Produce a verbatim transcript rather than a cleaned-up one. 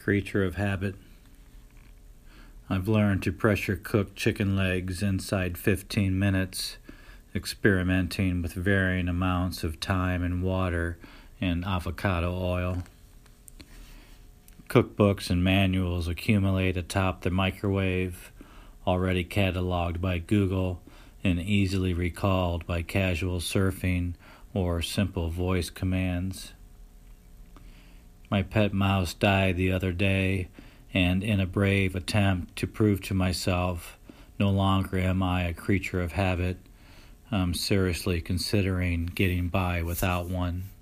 Creature of habit. I've learned to pressure cook chicken legs inside fifteen minutes, experimenting with varying amounts of thyme and water and avocado oil. Cookbooks and manuals accumulate atop the microwave, already cataloged by Google and easily recalled by casual surfing or simple voice commands. My pet mouse died the other day, and in a brave attempt to prove to myself no longer am I a creature of habit, I'm seriously considering getting by without one.